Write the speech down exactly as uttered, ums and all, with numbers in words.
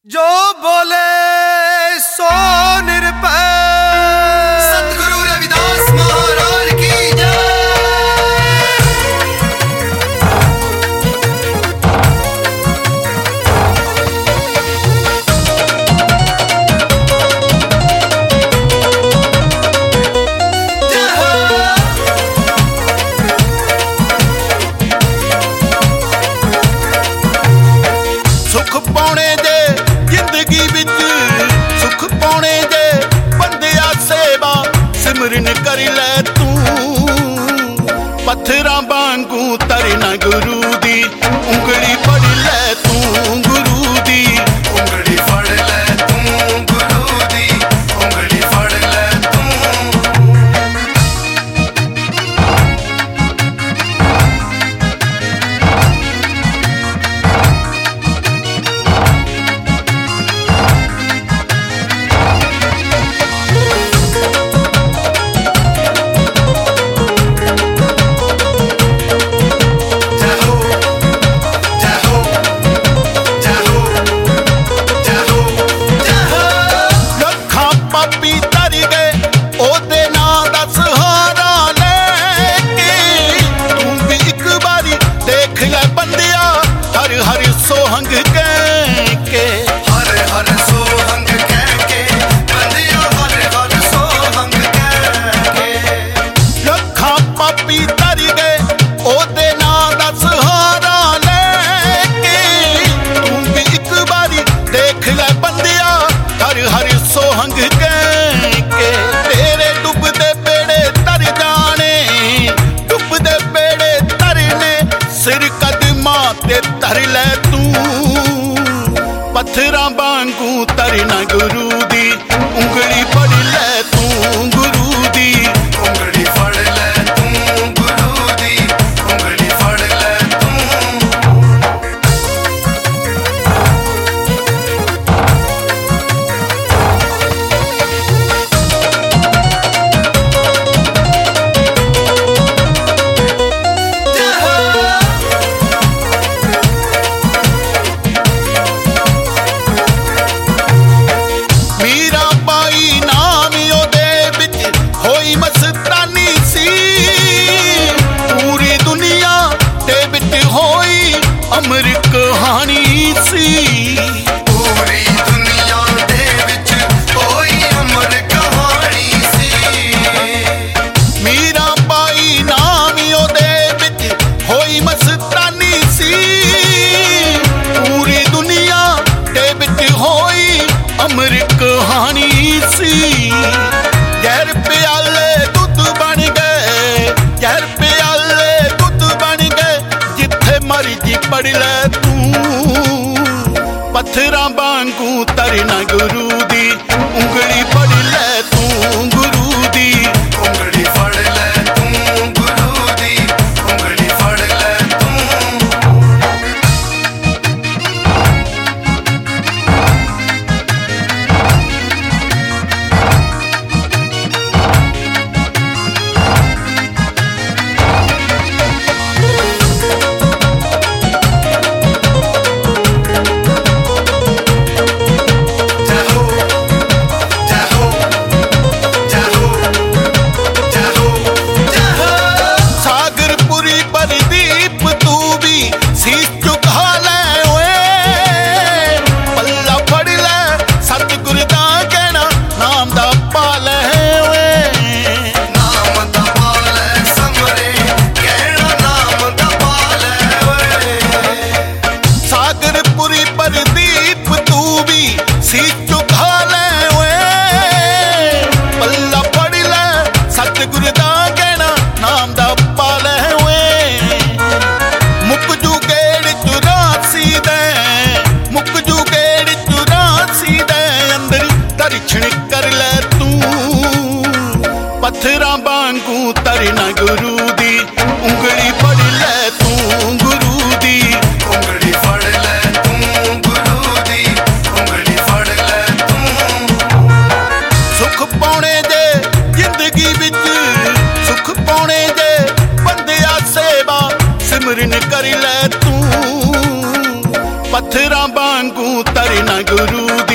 जो बोले सो निरपै। सतगुरु रविदास महाराज की जय। सुख पाने दे जिंदगी विच सुख पाने दे बंदिया सेवा सिमरन कर ले तू। पत्थरां वांगू तरना गुरु दी उंगली फड़ ले तू गुरु दी उंगली फड़ ले तू गुरु दी उंगली फड़ ले तू। सोहंग कह के हर हर सोहंग कह के बंदिया हर हर सोहंग कह के लखा पापी तर गए ओदे नां दा सहारा लेके। तू भी एक बारी देख ले बंदिया हर हर सोहंग कह के। तेरे डुबदे बेड़े तर जाने डुबदे बेड़े तरने सिर कदमां ते तर ले तू। पत्थरां वांगू तरना गुरु दी उंगली फड़ ले तू गुरु दी उंगली फड़ ले तू गुरु दी उंगली फड़ ले तू। अमर कहानी सी पूरी दुनिया दे विच कोई अमर कहानी सी। मीरा बाई नाम ओदे विच होई मस्तानी सी। पूरी दुनिया दे विच होई अमर कहानी सी। गैर प्याले दुध बन गए गैर प्याले दुध बन गए जिथे मर्जी पढ़ ले तू। पत्थरां वांगू तरना गुरु दी उंगली फड़ ले तू गुरु दी उंगली फड़ ले तू गुरु दी उंगली फड़ ले तू। कर ले तू पत्थरां वांगू तरना गुरु दी उंगली फड़ ले तू गुरु दी उंगली फड़ ले तू गुरु दी उंगली फड़ ले गुरु दी